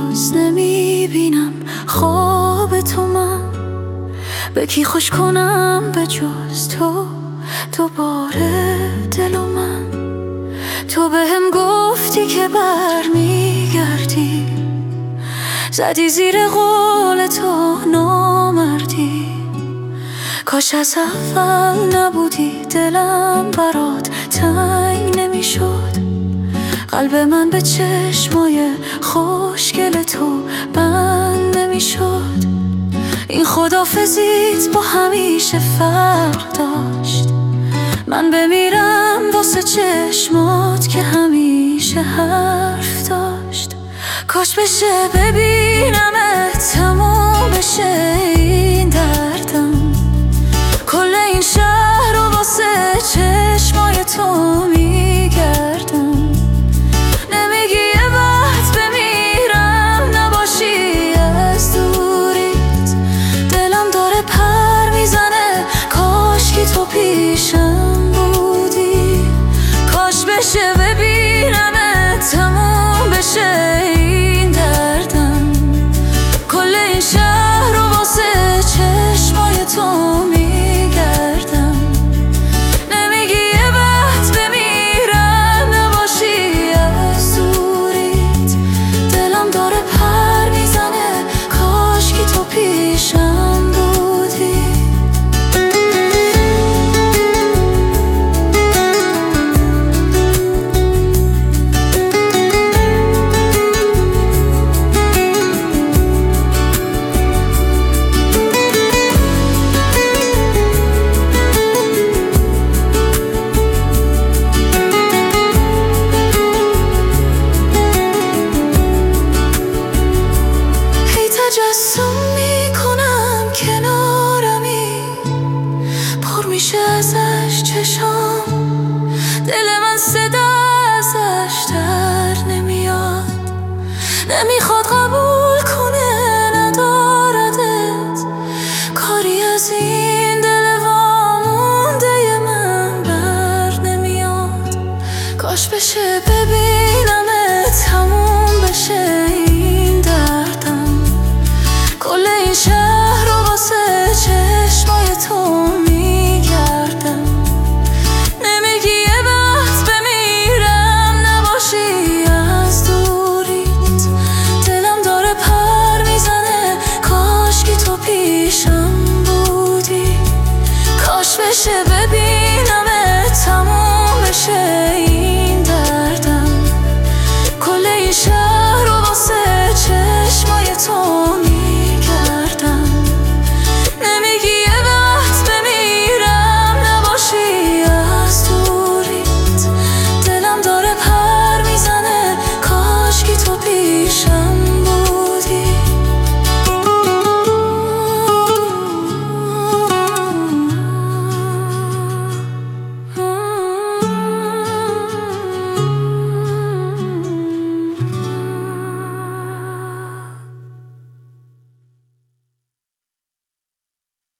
باز نمیبینم خواب تو، من به کی خوش کنم به جز تو دوباره دل و من. تو بهم گفتی که برمیگردی، زدی زیر قول تو نامردی. کاش از اول نبودی، دلم برات تنگ نمیشد. قلب من به چشمای خوشگل تو بند نمیشد. این خداحافظیت با همیشه فرق داشت. من بمیرم واسه چشمات که همیشه حرف داشت. کاش بشه ببینمت، تموم بشه این دردم. کل این شهر رو واسه چشمای تو میگردم. نمیگی یه وقت بمیرم نباشی از دوریت. دلم داره پر میزنه، کاش که تو پیشم بودی. کاش بشه ببینمت، تموم بشه این دردم. کل این شهر رو واسه چشمای تو میگردم. نمیگی یه وقت بمیرم نباشی از دوریت. دلم داره پر میزنه، کاش که تو پیشم بودی. تجسم میکنم کنارمی، پر میشه ازش چشام. دل من صدا ازش در نمیاد، نمیخواد قبول کنه نداردت. کاری از این دل وامونده من بر نمیاد. کاش بشه ببینمت، تموم